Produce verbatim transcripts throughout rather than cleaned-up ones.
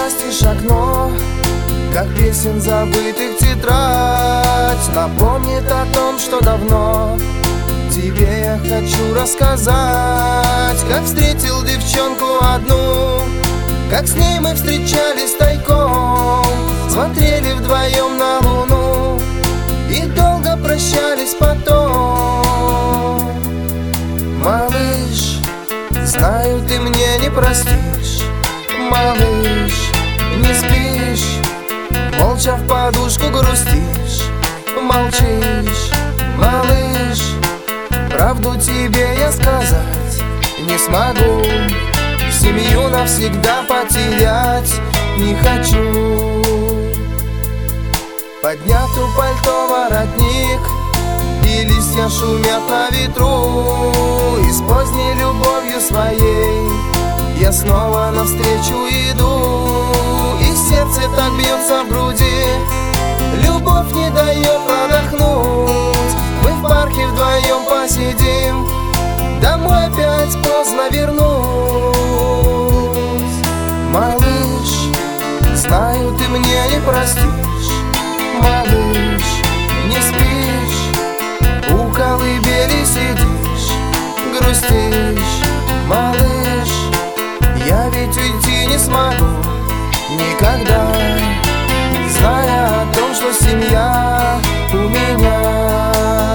настежь окно, как песен забытых тетрадь, напомнит о том, что давно тебе я хочу рассказать. Как встретил девчонку одну, как с ней мы встречались тайком, смотрели вдвоем на луну и долго прощались потом. Малыш, знаю, ты мне не простишь. Малыш, не спишь, молча в подушку грустишь, молчишь. Малыш, правду тебе я сказать не смогу, семью навсегда потерять не хочу. Поднят у пальто воротник, и листья шумят на ветру, и с поздней любовью своей я снова навстречу иду. И сердце так бьется в груди, любовь не дает продохнуть. Мы в парке вдвоем посидим, домой опять поздно вернусь. Малыш, знаю, ты мне не простишь. Малыш, не спишь, у колыбели сидишь, грустишь. Малыш, я ведь уйти не смогу никогда, зная о том, что семья у меня.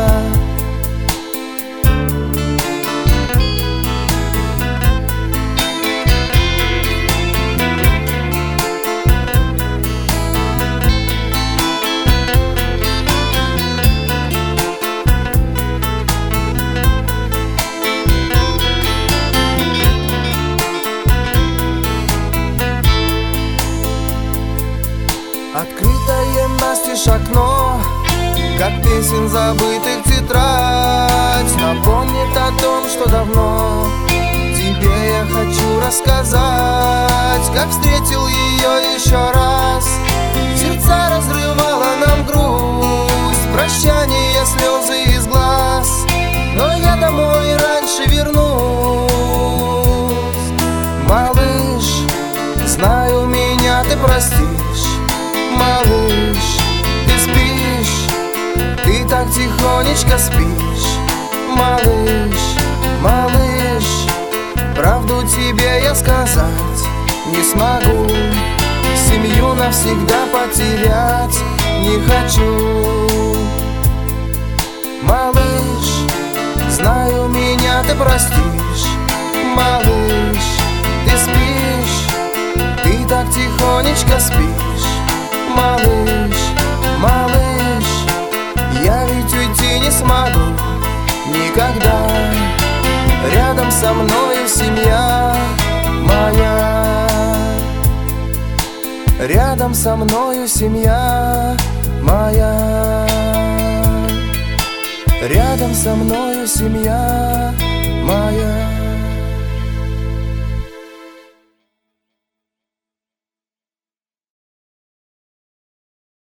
Открытое настежь окно, как песен забытых тетрадь, напомнит о том, что давно тебе я хочу рассказать. Как встретил ее еще раз, сердца разрывала нам грусть, прощание, слезы из глаз, но я домой раньше вернусь. Малыш, знаю, меня ты простишь. Малыш, ты спишь, ты так тихонечко спишь. Малыш, малыш, правду тебе я сказать не смогу, семью навсегда потерять не хочу. Малыш, знаю, меня ты простишь. Малыш, ты спишь, ты так тихонечко спишь. Малыш, малыш, я ведь уйти не смогу никогда, рядом со мною семья моя. Рядом со мною семья моя. Рядом со мною семья моя.